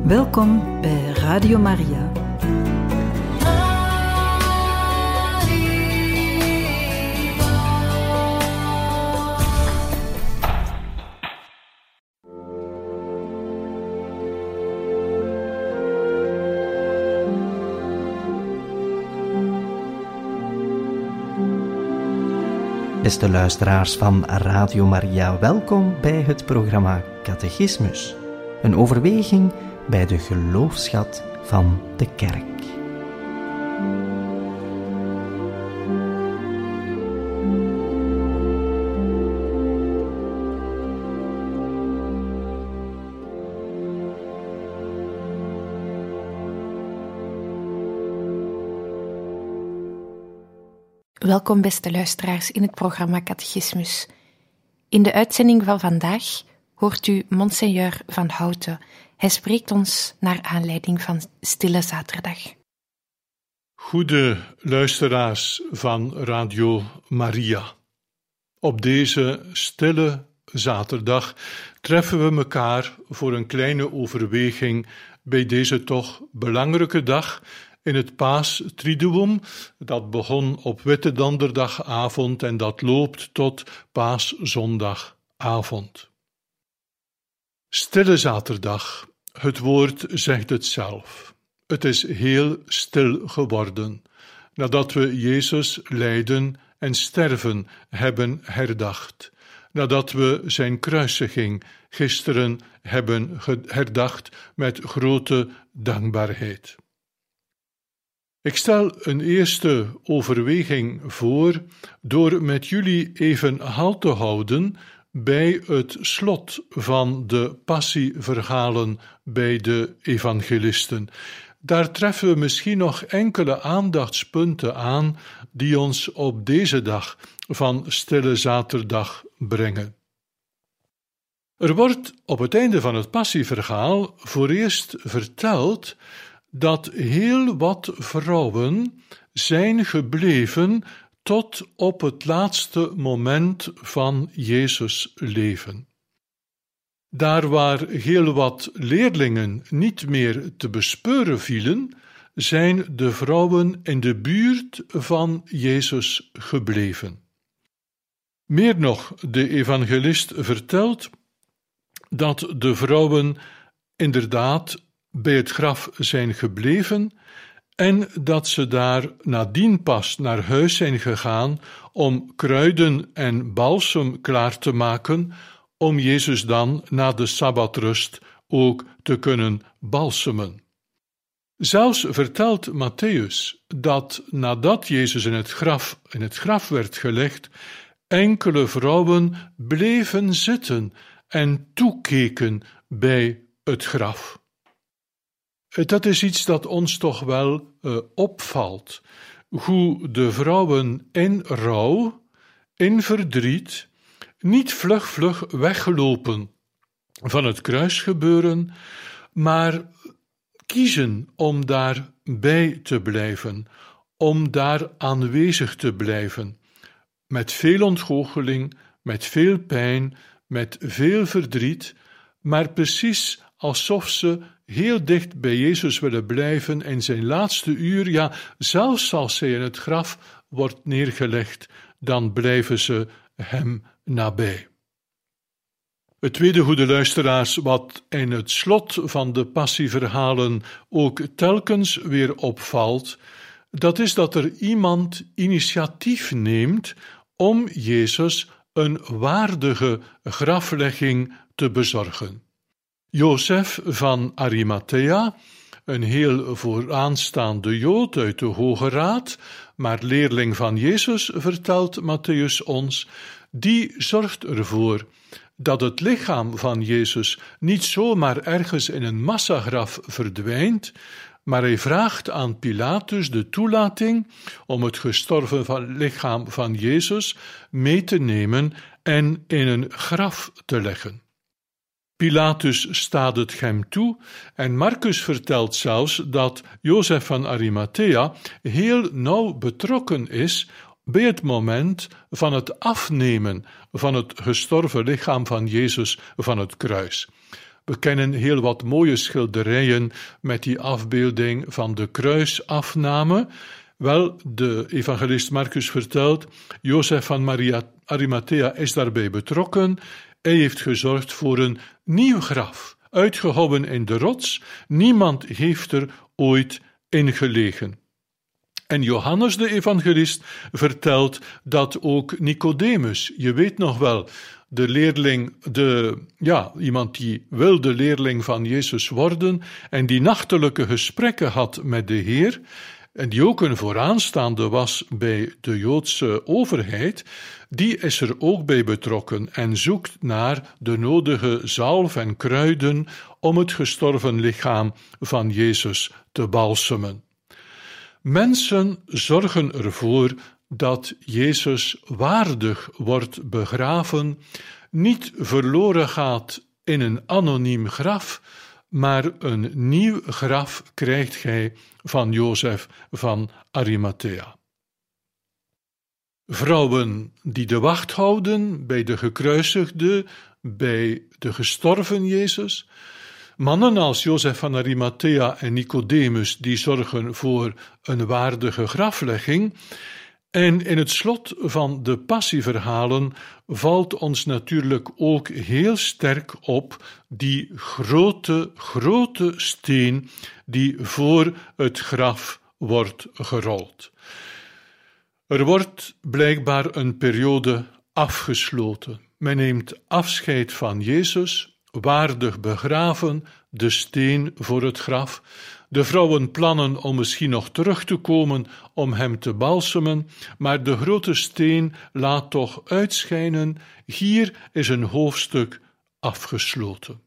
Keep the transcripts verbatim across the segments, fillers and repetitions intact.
Welkom bij Radio Maria. Beste luisteraars van Radio Maria, welkom bij het programma Catechismus. Een overweging bij de geloofsschat van de Kerk. Welkom beste luisteraars in het programma Catechismus. In de uitzending van vandaag hoort u Monseigneur van Houten. Hij spreekt ons naar aanleiding van Stille Zaterdag. Goede luisteraars van Radio Maria. Op deze Stille Zaterdag treffen we elkaar voor een kleine overweging bij deze toch belangrijke dag in het Paastriduum, dat begon op Witte Donderdagavond en dat loopt tot Paaszondagavond. Stille Zaterdag, het woord zegt het zelf. Het is heel stil geworden, nadat we Jezus lijden en sterven hebben herdacht, nadat we zijn kruisiging gisteren hebben herdacht met grote dankbaarheid. Ik stel een eerste overweging voor door met jullie even halt te houden bij het slot van de passieverhalen bij de evangelisten. Daar treffen we misschien nog enkele aandachtspunten aan die ons op deze dag van Stille Zaterdag brengen. Er wordt op het einde van het passieverhaal voor eerst verteld dat heel wat vrouwen zijn gebleven tot op het laatste moment van Jezus' leven. Daar waar heel wat leerlingen niet meer te bespeuren vielen, zijn de vrouwen in de buurt van Jezus gebleven. Meer nog, de evangelist vertelt dat de vrouwen inderdaad bij het graf zijn gebleven en dat ze daar nadien pas naar huis zijn gegaan om kruiden en balsem klaar te maken, om Jezus dan na de Sabbatrust ook te kunnen balsemen. Zelfs vertelt Mattheüs dat nadat Jezus in het graf, in het graf werd gelegd, enkele vrouwen bleven zitten en toekeken bij het graf. Dat is iets dat ons toch wel uh, opvalt, hoe de vrouwen in rouw, in verdriet, niet vlug vlug weglopen van het kruisgebeuren, maar kiezen om daarbij te blijven, om daar aanwezig te blijven, met veel ontgoocheling, met veel pijn, met veel verdriet, maar precies alsof ze heel dicht bij Jezus willen blijven in zijn laatste uur, ja, zelfs als hij in het graf wordt neergelegd, dan blijven ze hem nabij. Het tweede, goede luisteraars, wat in het slot van de passieverhalen ook telkens weer opvalt, dat is dat er iemand initiatief neemt om Jezus een waardige graflegging te bezorgen. Jozef van Arimathea, een heel vooraanstaande Jood uit de Hoge Raad, maar leerling van Jezus, vertelt Mattheüs ons, die zorgt ervoor dat het lichaam van Jezus niet zomaar ergens in een massagraf verdwijnt, maar hij vraagt aan Pilatus de toelating om het gestorven van lichaam van Jezus mee te nemen en in een graf te leggen. Pilatus staat het hem toe en Marcus vertelt zelfs dat Jozef van Arimathea heel nauw betrokken is bij het moment van het afnemen van het gestorven lichaam van Jezus van het kruis. We kennen heel wat mooie schilderijen met die afbeelding van de kruisafname. Wel, de evangelist Marcus vertelt, Jozef van Maria Arimathea is daarbij betrokken. Hij heeft gezorgd voor een nieuw graf, uitgehouwen in de rots. Niemand heeft er ooit in gelegen. En Johannes de evangelist vertelt dat ook Nicodemus, je weet nog wel, de leerling, de, ja, iemand die wilde leerling van Jezus worden en die nachtelijke gesprekken had met de Heer, en die ook een vooraanstaande was bij de Joodse overheid, die is er ook bij betrokken en zoekt naar de nodige zalf en kruiden om het gestorven lichaam van Jezus te balsemen. Mensen zorgen ervoor dat Jezus waardig wordt begraven, niet verloren gaat in een anoniem graf, maar een nieuw graf krijgt gij van Jozef van Arimathea. Vrouwen die de wacht houden bij de gekruisigde, bij de gestorven Jezus. Mannen als Jozef van Arimathea en Nicodemus die zorgen voor een waardige graflegging. En in het slot van de passieverhalen valt ons natuurlijk ook heel sterk op die grote, grote steen die voor het graf wordt gerold. Er wordt blijkbaar een periode afgesloten. Men neemt afscheid van Jezus, waardig begraven, de steen voor het graf. De vrouwen plannen om misschien nog terug te komen om hem te balsemen, maar de grote steen laat toch uitschijnen, hier is een hoofdstuk afgesloten.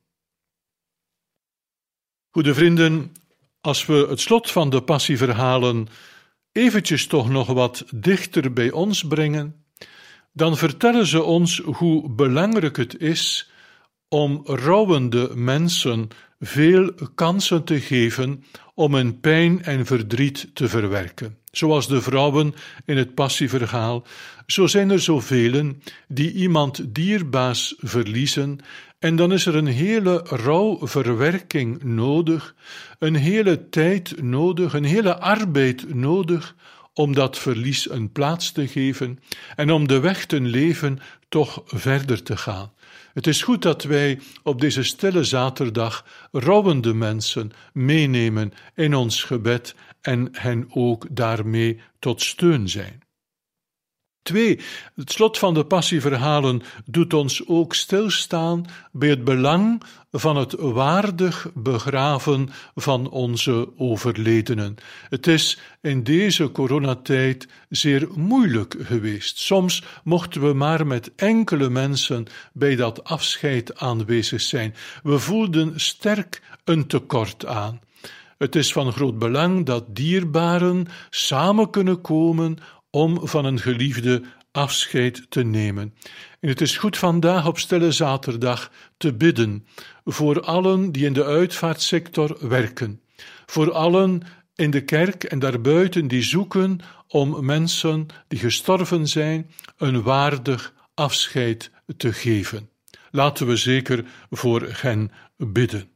Goede vrienden, als we het slot van de passieverhalen eventjes toch nog wat dichter bij ons brengen, dan vertellen ze ons hoe belangrijk het is om rouwende mensen veel kansen te geven om hun pijn en verdriet te verwerken. Zoals de vrouwen in het passieverhaal, zo zijn er zoveel die iemand dierbaars verliezen en dan is er een hele rouwverwerking nodig, een hele tijd nodig, een hele arbeid nodig om dat verlies een plaats te geven en om de weg ten leven toch verder te gaan. Het is goed dat wij op deze stille zaterdag rouwende mensen meenemen in ons gebed en hen ook daarmee tot steun zijn. Twee, het slot van de passieverhalen doet ons ook stilstaan bij het belang van het waardig begraven van onze overledenen. Het is in deze coronatijd zeer moeilijk geweest. Soms mochten we maar met enkele mensen bij dat afscheid aanwezig zijn. We voelden sterk een tekort aan. Het is van groot belang dat dierbaren samen kunnen komen om van een geliefde afscheid te nemen. En het is goed vandaag op Stille Zaterdag te bidden voor allen die in de uitvaartsector werken, voor allen in de kerk en daarbuiten die zoeken om mensen die gestorven zijn een waardig afscheid te geven. Laten we zeker voor hen bidden.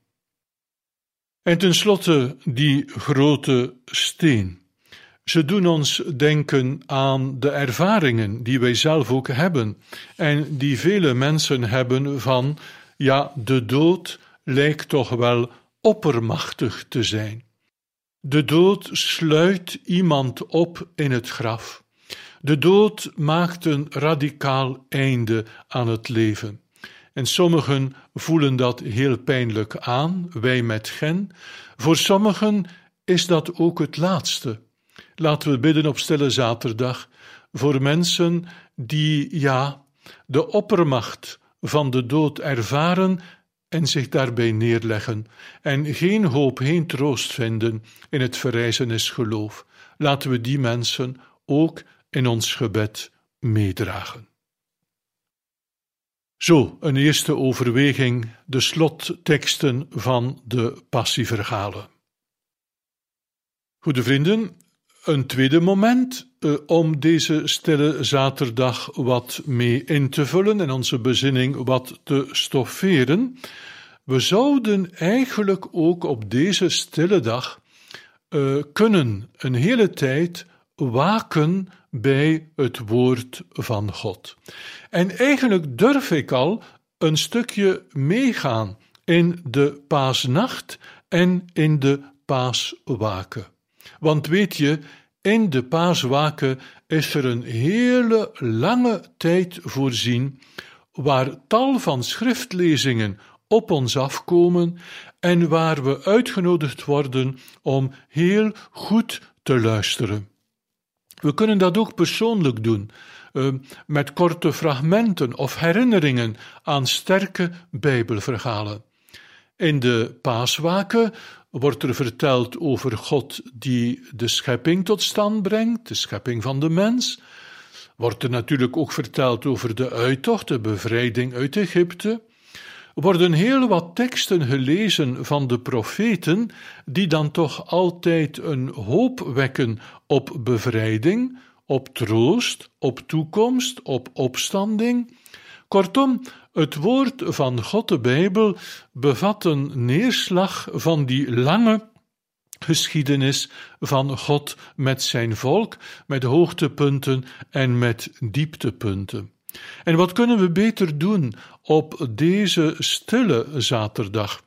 En tenslotte die grote steen. Ze doen ons denken aan de ervaringen die wij zelf ook hebben en die vele mensen hebben van, ja, de dood lijkt toch wel oppermachtig te zijn. De dood sluit iemand op in het graf. De dood maakt een radicaal einde aan het leven. En sommigen voelen dat heel pijnlijk aan, wij met gen. Voor sommigen is dat ook het laatste. Laten we bidden op Stille Zaterdag voor mensen die, ja, de oppermacht van de dood ervaren en zich daarbij neerleggen en geen hoop, geen troost vinden in het verrijzenisgeloof. Laten we die mensen ook in ons gebed meedragen. Zo, een eerste overweging, de slotteksten van de passieverhalen. Goede vrienden, een tweede moment uh, om deze stille zaterdag wat mee in te vullen en onze bezinning wat te stofferen. We zouden eigenlijk ook op deze stille dag uh, kunnen een hele tijd waken bij het woord van God. En eigenlijk durf ik al een stukje meegaan in de paasnacht en in de paaswaken. Want weet je, in de paaswaken is er een hele lange tijd voorzien waar tal van schriftlezingen op ons afkomen en waar we uitgenodigd worden om heel goed te luisteren. We kunnen dat ook persoonlijk doen, uh, met korte fragmenten of herinneringen aan sterke Bijbelverhalen. In de paaswaken wordt er verteld over God die de schepping tot stand brengt, de schepping van de mens. Wordt er natuurlijk ook verteld over de uittocht, de bevrijding uit Egypte. Er worden heel wat teksten gelezen van de profeten, die dan toch altijd een hoop wekken op bevrijding, op troost, op toekomst, op opstanding. Kortom, het woord van God, de Bijbel, bevat een neerslag van die lange geschiedenis van God met zijn volk, met hoogtepunten en met dieptepunten. En wat kunnen we beter doen op deze stille zaterdag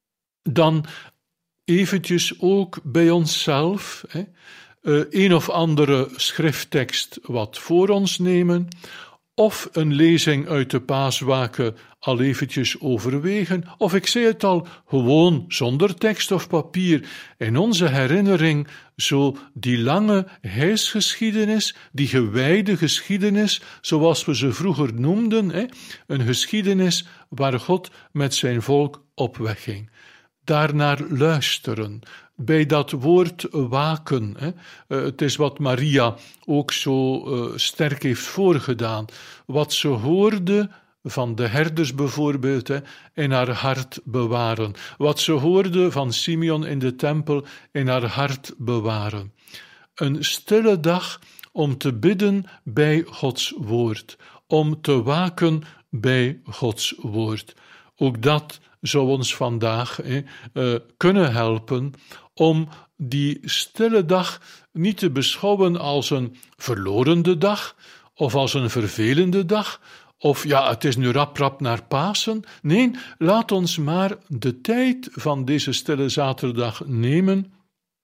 dan eventjes ook bij onszelf hè, een of andere schrifttekst wat voor ons nemen, of een lezing uit de paaswaken al eventjes overwegen, of ik zei het al, gewoon zonder tekst of papier, in onze herinnering zo die lange heilsgeschiedenis, die gewijde geschiedenis, zoals we ze vroeger noemden, hè, een geschiedenis waar God met zijn volk op weg ging. Daarnaar luisteren, bij dat woord waken. Hè. Uh, het is wat Maria ook zo uh, sterk heeft voorgedaan. Wat ze hoorde van de herders bijvoorbeeld, hè, in haar hart bewaren. Wat ze hoorde van Simeon in de tempel, in haar hart bewaren. Een stille dag om te bidden bij Gods woord. Om te waken bij Gods woord. Ook dat zou ons vandaag eh, uh, kunnen helpen om die stille dag niet te beschouwen als een verlorende dag of als een vervelende dag of ja, het is nu rap rap naar Pasen. Nee, laat ons maar de tijd van deze stille zaterdag nemen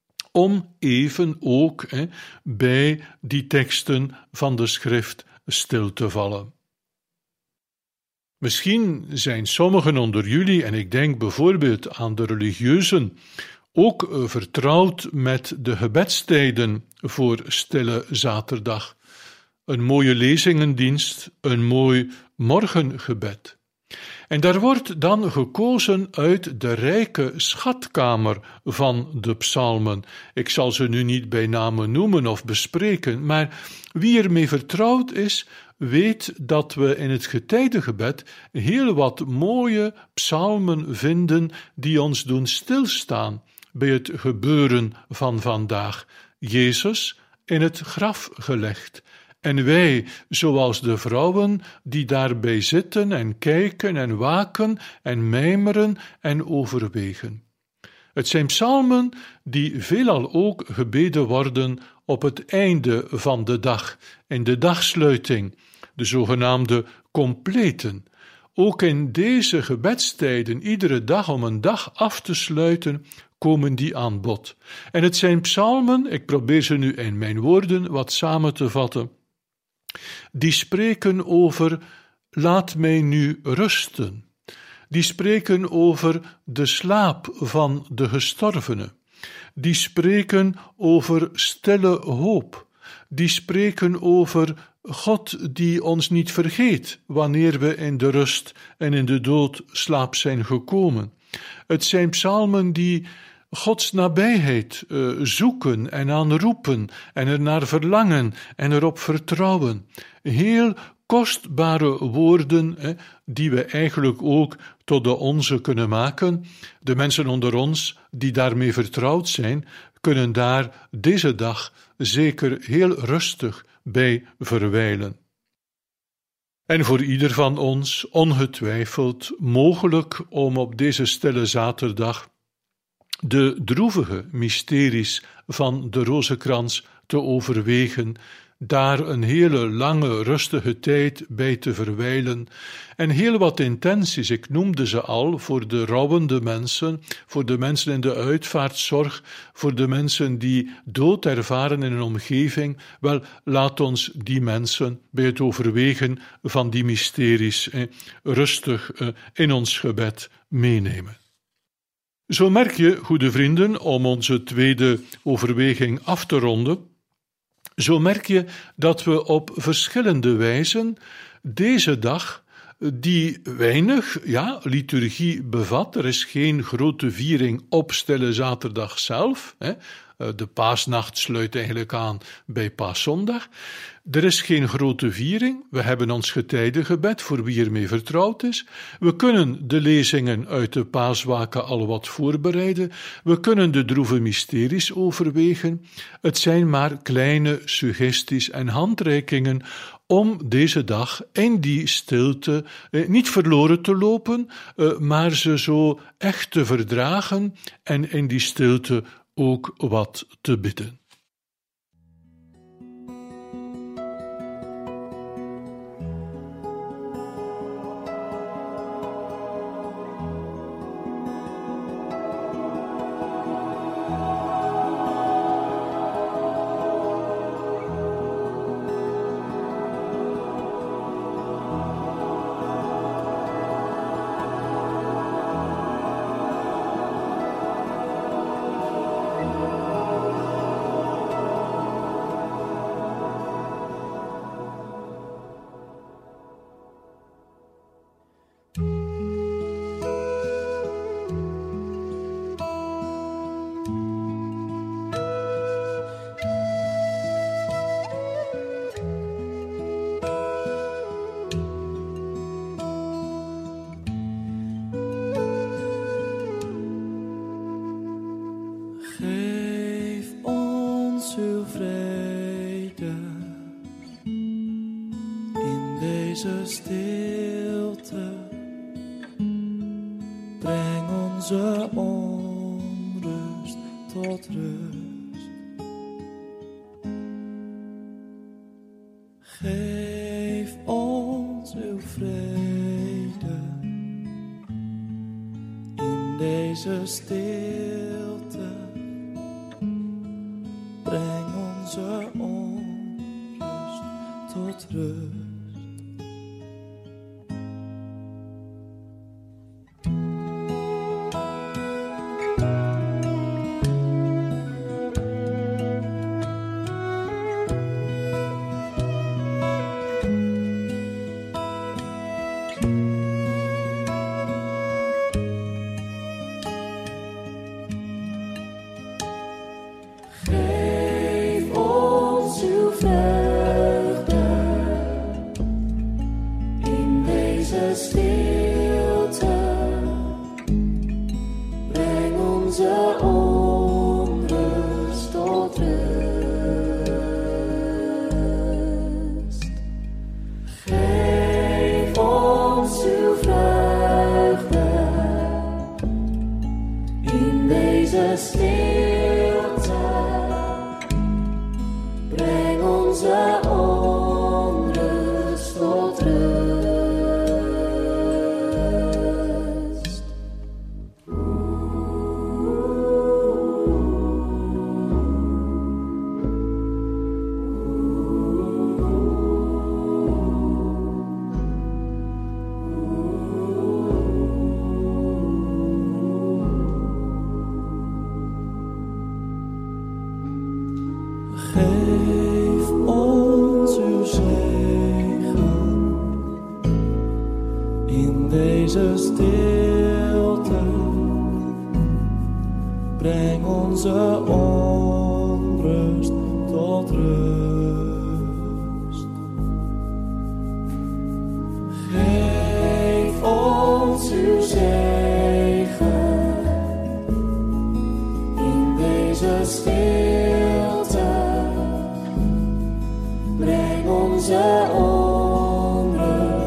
om even ook eh, bij die teksten van de schrift stil te vallen. Misschien zijn sommigen onder jullie, en ik denk bijvoorbeeld aan de religieuzen, ook vertrouwd met de gebedstijden voor stille zaterdag. Een mooie lezingendienst, een mooi morgengebed. En daar wordt dan gekozen uit de rijke schatkamer van de psalmen. Ik zal ze nu niet bij name noemen of bespreken, maar wie ermee vertrouwd is, weet dat we in het getijdengebed heel wat mooie psalmen vinden die ons doen stilstaan bij het gebeuren van vandaag. Jezus in het graf gelegd. En wij, zoals de vrouwen die daarbij zitten en kijken en waken en mijmeren en overwegen. Het zijn psalmen die veelal ook gebeden worden op het einde van de dag, in de dagsluiting, de zogenaamde completen. Ook in deze gebedstijden, iedere dag om een dag af te sluiten, komen die aan bod. En het zijn psalmen, ik probeer ze nu in mijn woorden wat samen te vatten, die spreken over laat mij nu rusten. Die spreken over de slaap van de gestorvene. Die spreken over stille hoop. Die spreken over God die ons niet vergeet wanneer we in de rust en in de doodslaap zijn gekomen. Het zijn psalmen die Gods nabijheid uh, zoeken en aanroepen en er naar verlangen en erop vertrouwen. Heel kostbare woorden hè, die we eigenlijk ook tot de onze kunnen maken. De mensen onder ons die daarmee vertrouwd zijn, kunnen daar deze dag zeker heel rustig bij verwijlen. En voor ieder van ons ongetwijfeld mogelijk om op deze stille zaterdag de droevige mysteries van de Rozenkrans te overwegen, daar een hele lange rustige tijd bij te verwijlen en heel wat intenties, ik noemde ze al, voor de rouwende mensen, voor de mensen in de uitvaartzorg, voor de mensen die dood ervaren in een omgeving. Wel, laat ons die mensen bij het overwegen van die mysteries eh, rustig eh, in ons gebed meenemen. Zo merk je, goede vrienden, om onze tweede overweging af te ronden, zo merk je dat we op verschillende wijzen deze dag, die weinig ja, liturgie bevat, er is geen grote viering op Stille Zaterdag zelf, hè. De paasnacht sluit eigenlijk aan bij Paaszondag. Er is geen grote viering, we hebben ons getijdengebed voor wie ermee vertrouwd is. We kunnen de lezingen uit de paaswaken al wat voorbereiden. We kunnen de droeve mysteries overwegen. Het zijn maar kleine suggesties en handreikingen om deze dag in die stilte eh, niet verloren te lopen, eh, maar ze zo echt te verdragen en in die stilte ook wat te bidden. Breng onze onrust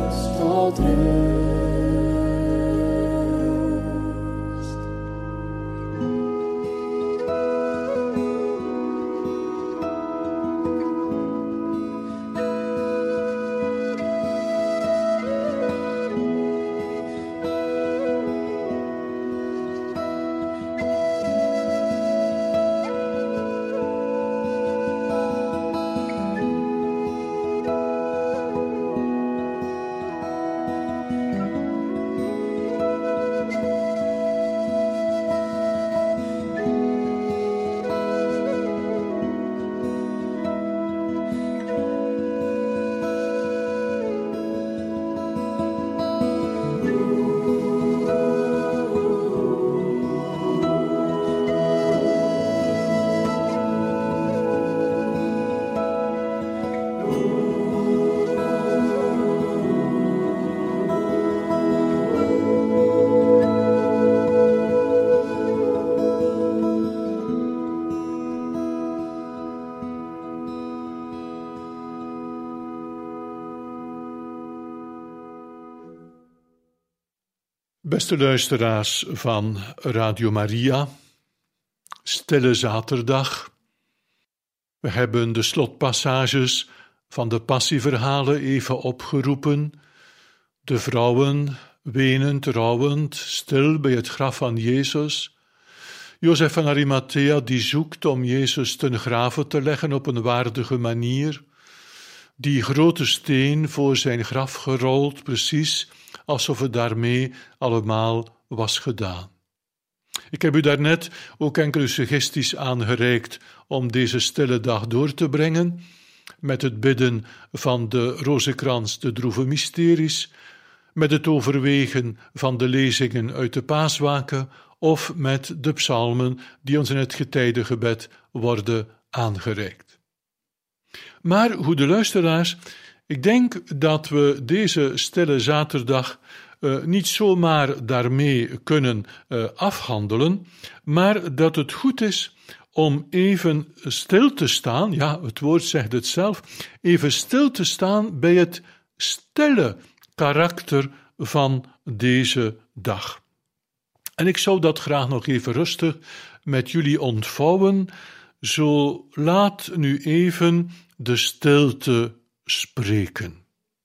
Beste luisteraars van Radio Maria, Stille Zaterdag. We hebben de slotpassages van de passieverhalen even opgeroepen. De vrouwen wenend, rouwend, stil bij het graf van Jezus. Jozef van Arimathea die zoekt om Jezus ten grave te leggen op een waardige manier. Die grote steen voor zijn graf gerold, precies alsof het daarmee allemaal was gedaan. Ik heb u daarnet ook enkele suggesties aangereikt om deze stille dag door te brengen, met het bidden van de Rozenkrans, de droeve mysteries, met het overwegen van de lezingen uit de Paaswaken of met de psalmen die ons in het getijdengebed worden aangereikt. Maar, goede luisteraars, ik denk dat we deze stille zaterdag uh, niet zomaar daarmee kunnen uh, afhandelen, maar dat het goed is om even stil te staan, ja, het woord zegt het zelf, even stil te staan bij het stille karakter van deze dag. En ik zou dat graag nog even rustig met jullie ontvouwen, zo laat nu even de stilte spreken.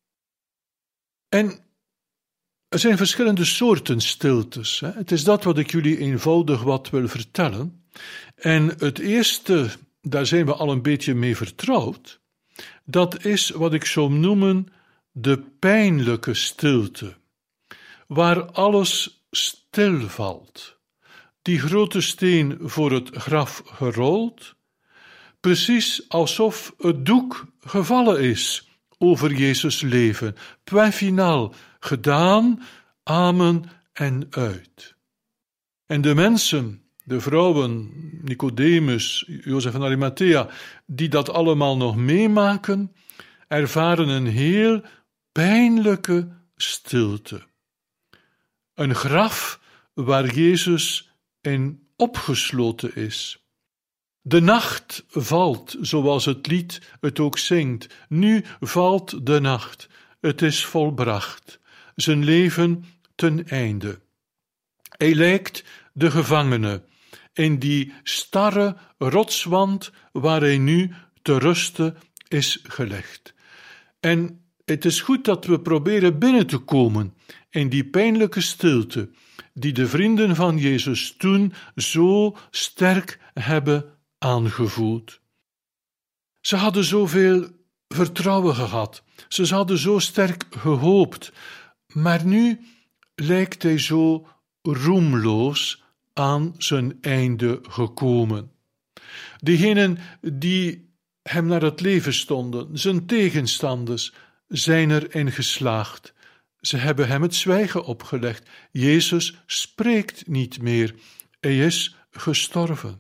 En er zijn verschillende soorten stiltes. Hè. Het is dat wat ik jullie eenvoudig wat wil vertellen. En het eerste, daar zijn we al een beetje mee vertrouwd, dat is wat ik zou noemen de pijnlijke stilte, waar alles stilvalt. Die grote steen voor het graf gerold, precies alsof het doek gevallen is over Jezus' leven. Point final, gedaan, amen en uit. En de mensen, de vrouwen, Nicodemus, Jozef van Arimathea, die dat allemaal nog meemaken, ervaren een heel pijnlijke stilte. Een graf waar Jezus in opgesloten is. De nacht valt, zoals het lied het ook zingt. Nu valt de nacht, het is volbracht, zijn leven ten einde. Hij lijkt de gevangene in die starre rotswand waar hij nu te rusten is gelegd. En het is goed dat we proberen binnen te komen in die pijnlijke stilte die de vrienden van Jezus toen zo sterk hebben aangevoeld. Ze hadden zoveel vertrouwen gehad, ze hadden zo sterk gehoopt, maar nu lijkt hij zo roemloos aan zijn einde gekomen. Degenen die hem naar het leven stonden, zijn tegenstanders, zijn erin geslaagd. Ze hebben hem het zwijgen opgelegd. Jezus spreekt niet meer. Hij is gestorven.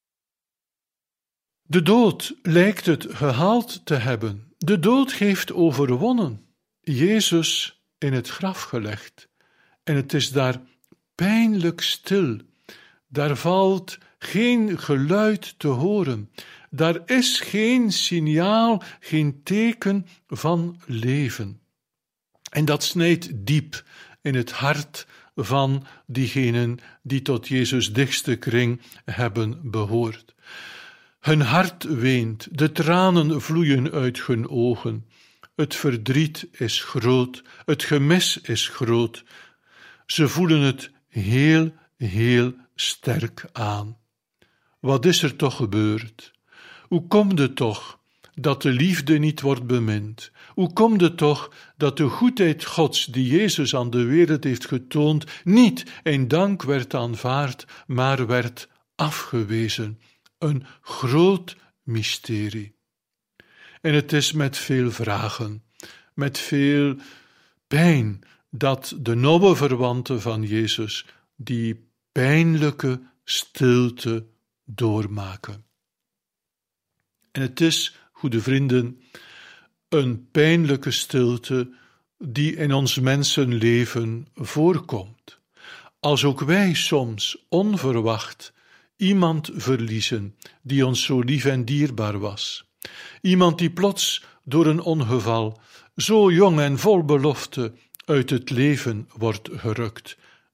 De dood lijkt het gehaald te hebben. De dood heeft overwonnen. Jezus in het graf gelegd. En het is daar pijnlijk stil. Daar valt geen geluid te horen. Daar is geen signaal, geen teken van leven. En dat snijdt diep in het hart van diegenen die tot Jezus' dichtste kring hebben behoord. Hun hart weent, de tranen vloeien uit hun ogen. Het verdriet is groot, het gemis is groot. Ze voelen het heel, heel sterk aan. Wat is er toch gebeurd? Hoe komt het toch dat de liefde niet wordt bemind? Hoe komt het toch dat de goedheid Gods die Jezus aan de wereld heeft getoond, niet in dank werd aanvaard, maar werd afgewezen? Een groot mysterie. En het is met veel vragen, met veel pijn, dat de nauwe verwanten van Jezus die pijnlijke stilte doormaken. En het is, goede vrienden, een pijnlijke stilte die in ons mensenleven voorkomt. Als ook wij soms onverwacht iemand verliezen die ons zo lief en dierbaar was. Iemand die plots door een ongeval, zo jong en vol belofte, uit het leven wordt gerukt,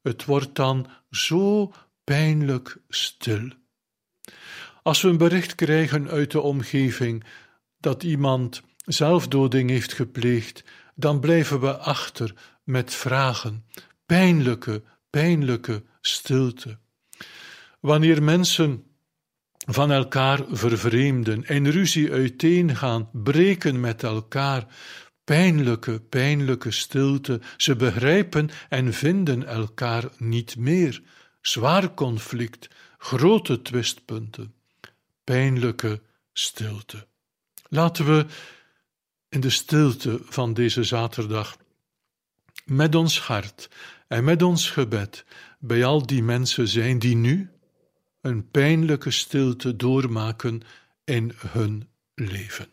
Het wordt dan zo pijnlijk stil. Als we een bericht krijgen uit de omgeving dat iemand zelfdoding heeft gepleegd, dan blijven we achter met vragen. Pijnlijke, pijnlijke stilte. Wanneer mensen van elkaar vervreemden en ruzie uiteengaan, breken met elkaar, pijnlijke, pijnlijke stilte. Ze begrijpen en vinden elkaar niet meer. Zwaar conflict, grote twistpunten, pijnlijke stilte. Laten we in de stilte van deze zaterdag met ons hart en met ons gebed bij al die mensen zijn die nu een pijnlijke stilte doormaken in hun leven.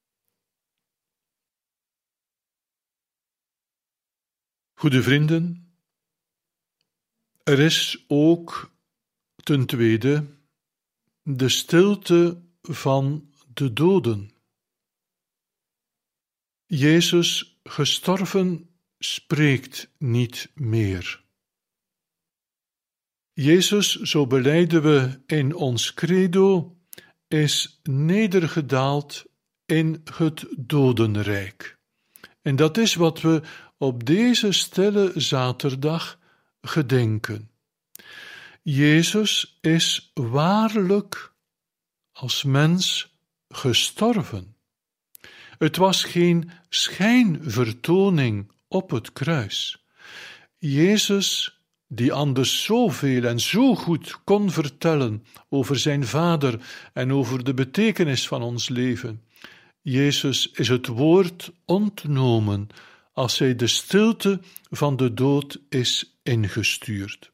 Goede vrienden, er is ook ten tweede de stilte van de doden. Jezus gestorven spreekt niet meer. Jezus, zo belijden we in ons credo, is nedergedaald in het dodenrijk. En dat is wat we op deze stille zaterdag gedenken. Jezus is waarlijk als mens gestorven. Het was geen schijnvertoning op het kruis. Jezus, die anders zoveel en zo goed kon vertellen over zijn Vader en over de betekenis van ons leven. Jezus is het woord ontnomen als hij de stilte van de dood is ingestuurd.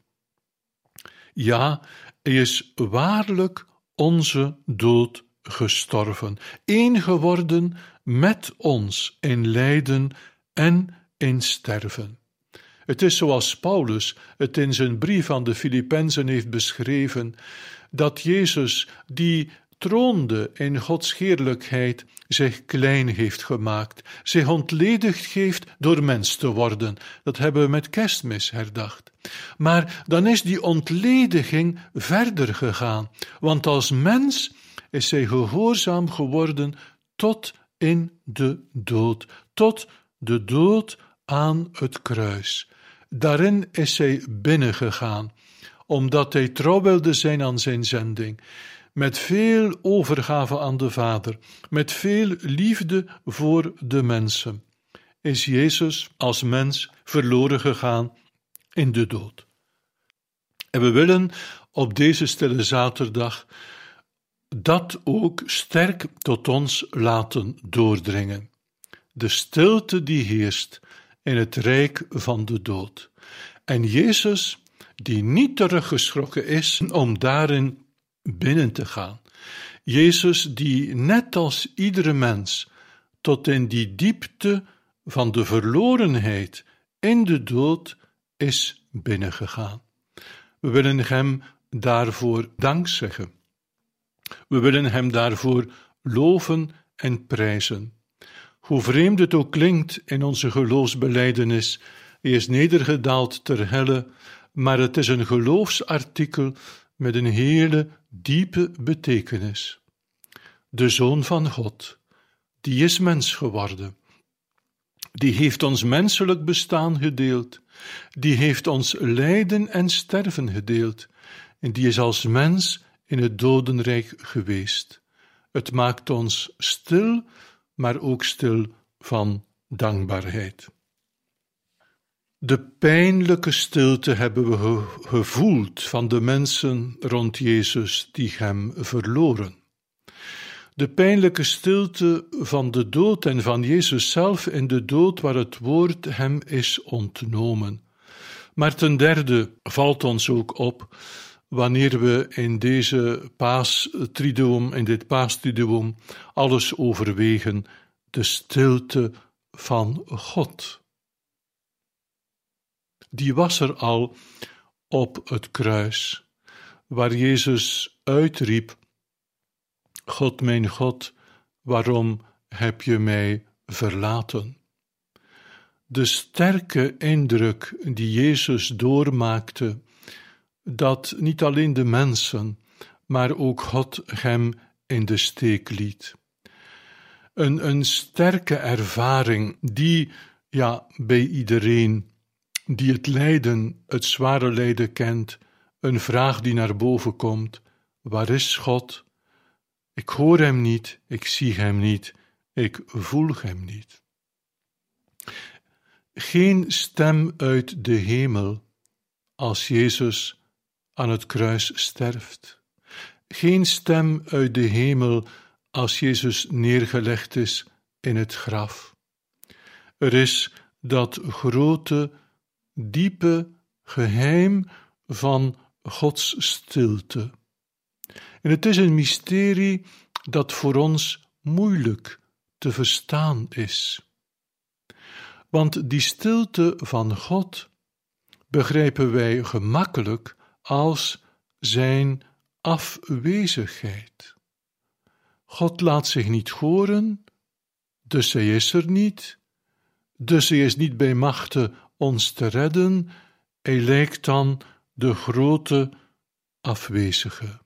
Ja, hij is waarlijk onze dood gestorven, één geworden met ons in lijden en in sterven. Het is zoals Paulus het in zijn brief aan de Filippenzen heeft beschreven, dat Jezus, die troonde in Gods heerlijkheid, zich klein heeft gemaakt, zich ontledigd heeft door mens te worden. Dat hebben we met Kerstmis herdacht. Maar dan is die ontlediging verder gegaan, want als mens is hij gehoorzaam geworden tot in de dood, tot de dood aan het kruis. Daarin is hij binnengegaan, omdat hij trouw wilde zijn aan zijn zending, met veel overgave aan de Vader, met veel liefde voor de mensen, is Jezus als mens verloren gegaan in de dood. En we willen op deze stille zaterdag dat ook sterk tot ons laten doordringen. De stilte die heerst in het rijk van de dood. En Jezus, die niet teruggeschrokken is om daarin binnen te gaan. Jezus, die net als iedere mens tot in die diepte van de verlorenheid in de dood is binnengegaan. We willen hem daarvoor dank zeggen. We willen hem daarvoor loven en prijzen. Hoe vreemd het ook klinkt in onze geloofsbelijdenis, hij is nedergedaald ter helle, maar het is een geloofsartikel met een hele diepe betekenis. De Zoon van God, die is mens geworden. Die heeft ons menselijk bestaan gedeeld. Die heeft ons lijden en sterven gedeeld. En die is als mens in het dodenrijk geweest. Het maakt ons stil, maar ook stil van dankbaarheid. De pijnlijke stilte hebben we ge- gevoeld van de mensen rond Jezus die hem verloren. De pijnlijke stilte van de dood en van Jezus zelf in de dood waar het woord hem is ontnomen. Maar ten derde valt ons ook op, wanneer we in deze paastriduum, in dit paastriduum, alles overwegen, de stilte van God. Die was er al op het kruis, waar Jezus uitriep: God, mijn God, waarom heb je mij verlaten? de sterke indruk die Jezus doormaakte, dat niet alleen de mensen, maar ook God hem in de steek liet. Een, een sterke ervaring die, ja, bij iedereen die het lijden, het zware lijden kent, een vraag die naar boven komt: waar is God? Ik hoor hem niet, ik zie hem niet, ik voel hem niet. Geen stem uit de hemel als Jezus aan het kruis sterft. Geen stem uit de hemel als Jezus neergelegd is in het graf. Er is dat grote, diepe geheim van Gods stilte. En het is een mysterie dat voor ons moeilijk te verstaan is. Want die stilte van God begrijpen wij gemakkelijk als zijn afwezigheid. God laat zich niet horen, dus hij is er niet, dus hij is niet bij machte ons te redden, hij lijkt dan de grote afwezige.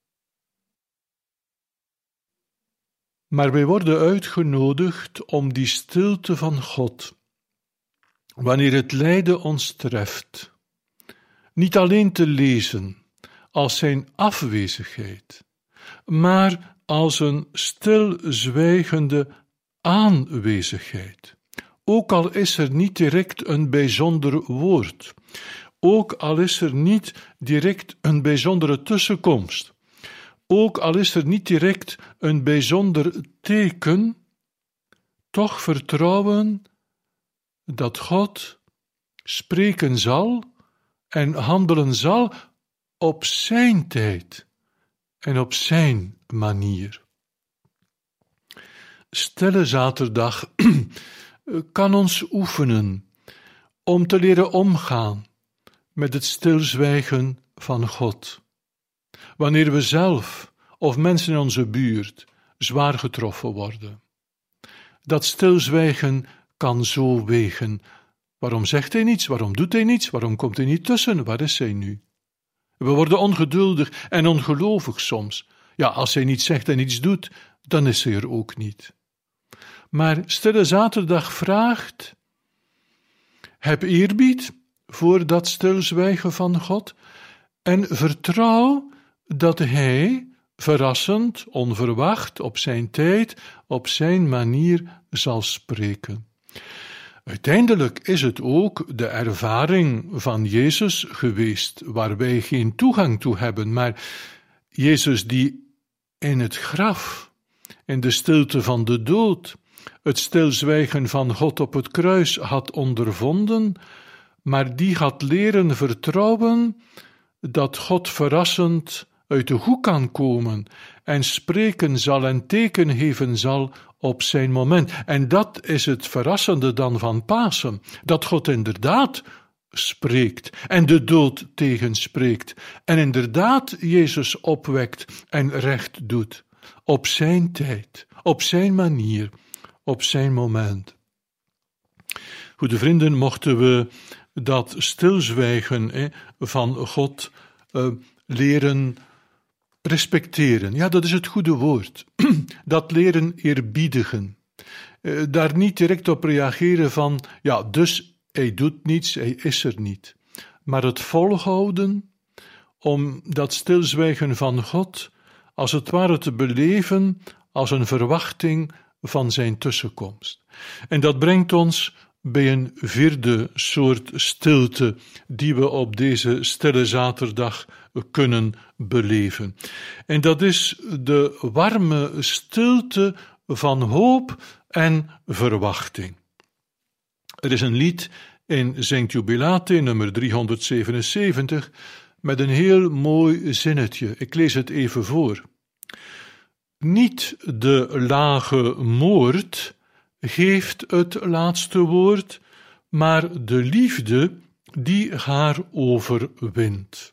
Maar wij worden uitgenodigd om die stilte van God, wanneer het lijden ons treft, niet alleen te lezen als zijn afwezigheid, maar als een stilzwijgende aanwezigheid. Ook al is er niet direct een bijzonder woord, ook al is er niet direct een bijzondere tussenkomst, ook al is er niet direct een bijzonder teken, toch vertrouwen dat God spreken zal en handelen zal op zijn tijd en op zijn manier. Stille Zaterdag kan ons oefenen om te leren omgaan met het stilzwijgen van God. Wanneer we zelf of mensen in onze buurt zwaar getroffen worden. Dat stilzwijgen kan zo wegen. Waarom zegt hij niets? Waarom doet hij niets? Waarom komt hij niet tussen? Waar is hij nu? We worden ongeduldig en ongelovig soms. Ja, als hij niets zegt en niets doet, dan is hij er ook niet. Maar Stille Zaterdag vraagt: heb eerbied voor dat stilzwijgen van God en vertrouw dat hij verrassend, onverwacht, op zijn tijd, op zijn manier zal spreken. Uiteindelijk is het ook de ervaring van Jezus geweest, waar wij geen toegang toe hebben, maar Jezus die in het graf, in de stilte van de dood, het stilzwijgen van God op het kruis had ondervonden, maar die had leren vertrouwen dat God verrassend uit de hoek kan komen en spreken zal en teken geven zal op zijn moment. En dat is het verrassende dan van Pasen, dat God inderdaad spreekt en de dood tegenspreekt en inderdaad Jezus opwekt en recht doet, op zijn tijd, op zijn manier, op zijn moment. Goede vrienden, mochten we dat stilzwijgen eh, van God eh, leren respecteren. Ja, dat is het goede woord. Dat leren eerbiedigen. Uh, daar niet direct op reageren van, ja, dus hij doet niets, hij is er niet. Maar het volhouden om dat stilzwijgen van God als het ware te beleven als een verwachting van zijn tussenkomst. En dat brengt ons bij een vierde soort stilte die we op deze Stille Zaterdag kunnen beleven. En dat is de warme stilte van hoop en verwachting. Er is een lied in Zingt Jubilate, nummer driehonderdzevenenzeventig, met een heel mooi zinnetje. Ik lees het even voor. Niet de lage moord geeft het laatste woord, maar de liefde die haar overwint.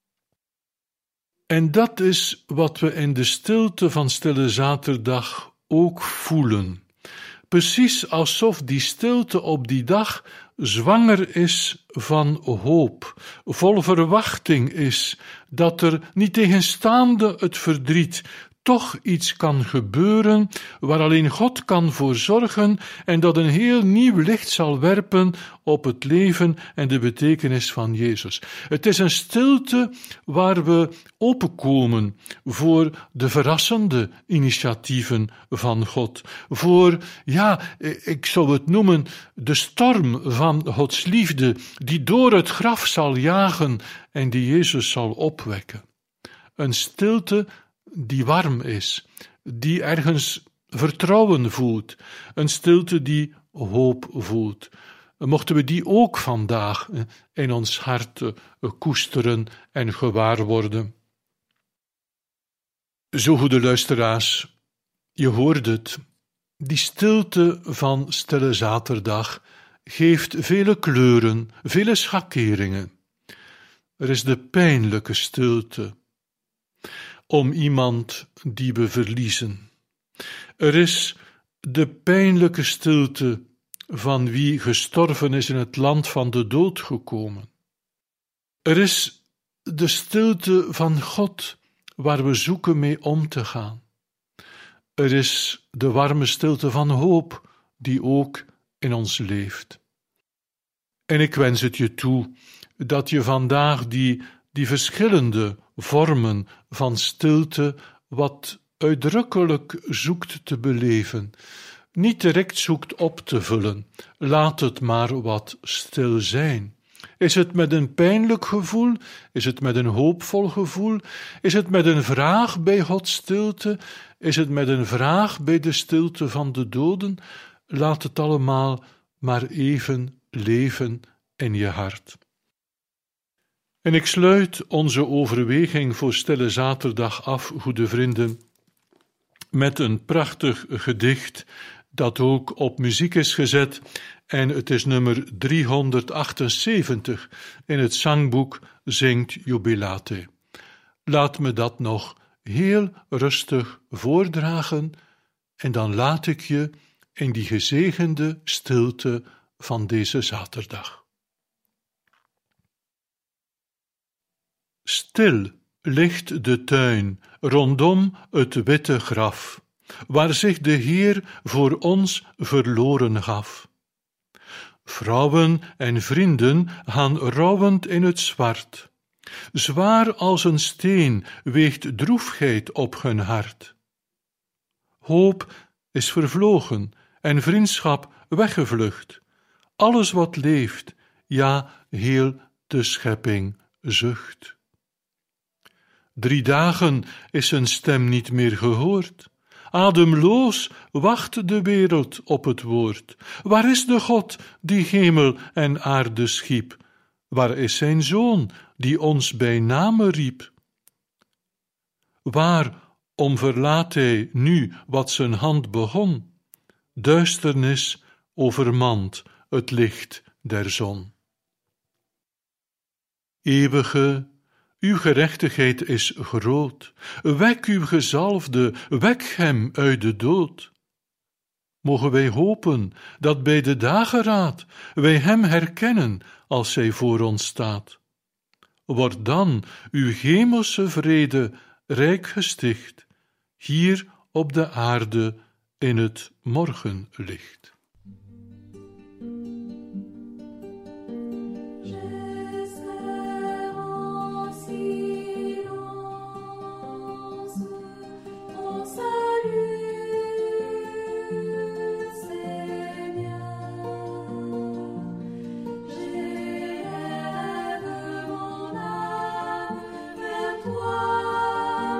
En dat is wat we in de stilte van Stille Zaterdag ook voelen. precies alsof die stilte op die dag zwanger is van hoop, vol verwachting is, dat er, niettegenstaande het verdriet, toch iets kan gebeuren waar alleen God kan voor zorgen en dat een heel nieuw licht zal werpen op het leven en de betekenis van Jezus. Het is een stilte waar we openkomen voor de verrassende initiatieven van God, voor, ja, ik zou het noemen, de storm van Gods liefde die door het graf zal jagen en die Jezus zal opwekken. Een stilte die warm is, die ergens vertrouwen voelt, een stilte die hoop voelt. Mochten we die ook vandaag in ons hart koesteren en gewaar worden. Zo, goede luisteraars, je hoort het, die stilte van Stille Zaterdag geeft vele kleuren, vele schakeringen. Er is de pijnlijke stilte om iemand die we verliezen. Er is de pijnlijke stilte van wie gestorven is in het land van de dood gekomen. Er is de stilte van God waar we zoeken mee om te gaan. Er is de warme stilte van hoop die ook in ons leeft. En ik wens het je toe dat je vandaag die, die verschillende vormen van stilte wat uitdrukkelijk zoekt te beleven. Niet direct zoekt op te vullen. Laat het maar wat stil zijn. Is het met een pijnlijk gevoel? Is het met een hoopvol gevoel? Is het met een vraag bij Gods stilte? Is het met een vraag bij de stilte van de doden? Laat het allemaal maar even leven in je hart. En ik sluit onze overweging voor Stille Zaterdag af, goede vrienden, met een prachtig gedicht dat ook op muziek is gezet en het is nummer driehonderdachtenzeventig in het zangboek Zingt Jubilate. Laat me dat nog heel rustig voordragen en dan laat ik je in die gezegende stilte van deze zaterdag. Stil ligt de tuin rondom het witte graf, waar zich de Heer voor ons verloren gaf. Vrouwen en vrienden gaan rouwend in het zwart. Zwaar als een steen weegt droefheid op hun hart. Hoop is vervlogen en vriendschap weggevlucht. Alles wat leeft, ja, heel de schepping zucht. Drie dagen is zijn stem niet meer gehoord. Ademloos wacht de wereld op het woord. Waar is de God die hemel en aarde schiep? Waar is zijn Zoon die ons bij name riep? Waarom verlaat hij nu wat zijn hand begon? Duisternis overmand het licht der zon. Eeuwige, uw gerechtigheid is groot. Wek uw gezalfde, wek hem uit de dood. Mogen wij hopen dat bij de dageraad wij hem herkennen als hij voor ons staat. Wordt dan uw hemelse vrede rijk gesticht, hier op de aarde in het morgenlicht.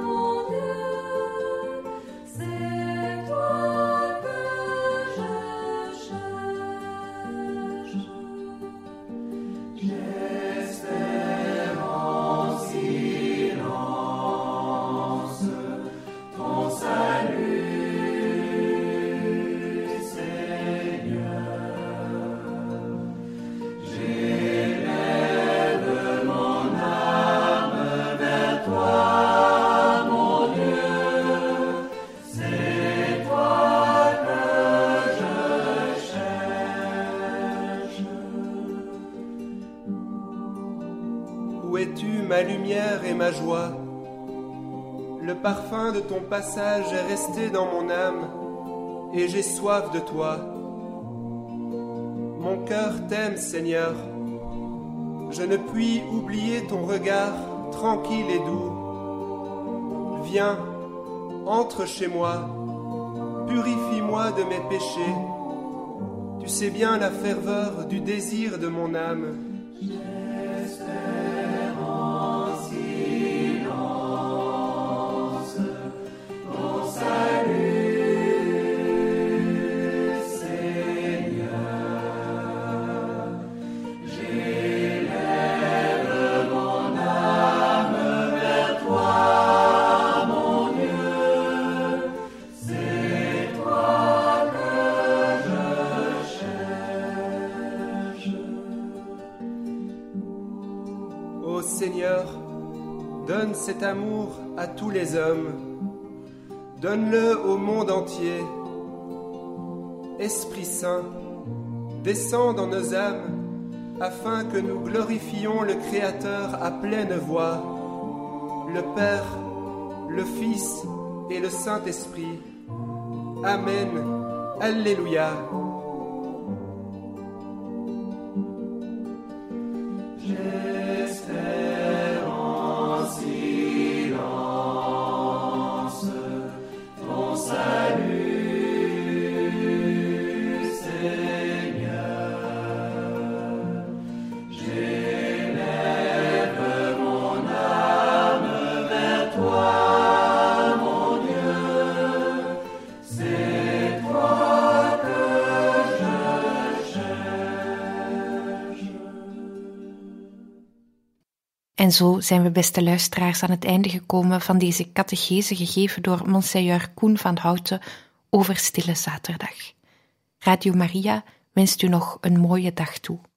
C'est toi que je Où es-tu, ma lumière et ma joie? Le parfum de ton passage est resté dans mon âme, et j'ai soif de toi. Mon cœur t'aime, Seigneur. Je ne puis oublier ton regard tranquille et doux. Viens, entre chez moi, purifie-moi de mes péchés. Tu sais bien la ferveur du désir de mon âme. J'espère en silence ton salut, Seigneur. J'élève mon âme vers toi, mon Dieu. C'est toi que je cherche. Ô Seigneur, donne cet amour à tous les hommes. Donne-le au monde entier. Esprit Saint, descends dans nos âmes, afin que nous glorifions le Créateur à pleine voix, le Père, le Fils et le Saint-Esprit. Amen. Alléluia. J'espère en silence ton salut, Seigneur. J'élève mon âme vers toi, mon Dieu. C'est toi que je cherche. En zo zijn we, beste luisteraars, aan het einde gekomen van deze catechese gegeven door Monseigneur Koen van Houten over Stille Zaterdag. Radio Maria wenst u nog een mooie dag toe.